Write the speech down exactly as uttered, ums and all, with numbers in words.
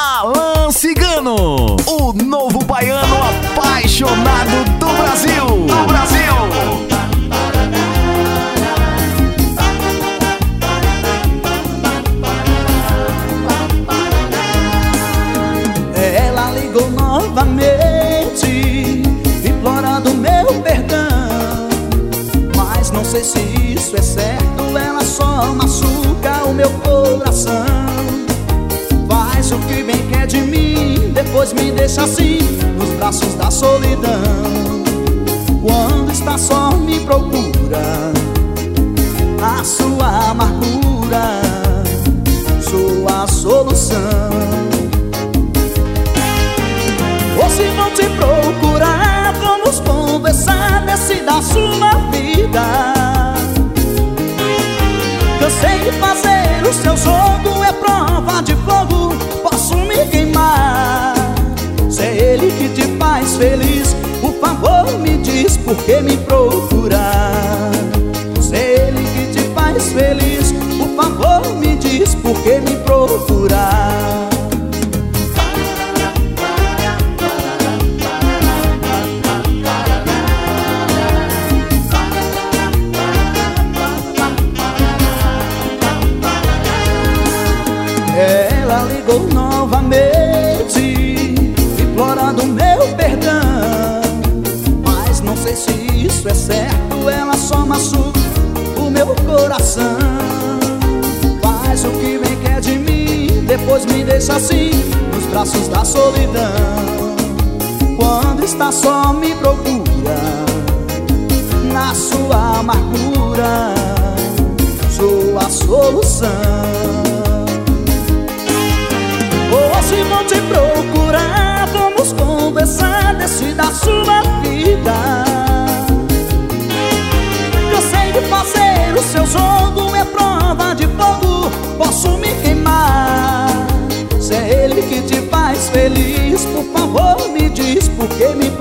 Alan Cigano, o novo baiano apaixonado do Brasil. Do Brasil. Ela ligou novamente, implorando meu perdão, mas não sei se isso é certo. Ela só machuca o meu coração. Faz o que bem quer de mim, depois me deixa assim, nos braços da solidão. Quando está só me procura, a sua amargura sou a solução. Ou se vão te procurar, vamos conversar, decida a sua vida. Cansei de fazer o seu jogo, é prova de fogo, posso me queimar. Se é ele que te faz feliz, por favor me diz por que me procurar. Se é ele que te faz feliz, por favor me diz por que me procurar. Ela ligou novamente, implorando meu perdão, mas não sei se isso é certo. Ela só machuca o meu coração. Faz o que bem quer de mim, depois me deixa assim, nos braços da solidão. Quando está só me procura, na sua amargura sou a solução. Ou se vão te procurar, vamos conversar, decida a sua vida. Cansei de fazer o seu jogo, é prova de fogo, posso me queimar. Se é ele que te faz feliz, por favor me diz por que me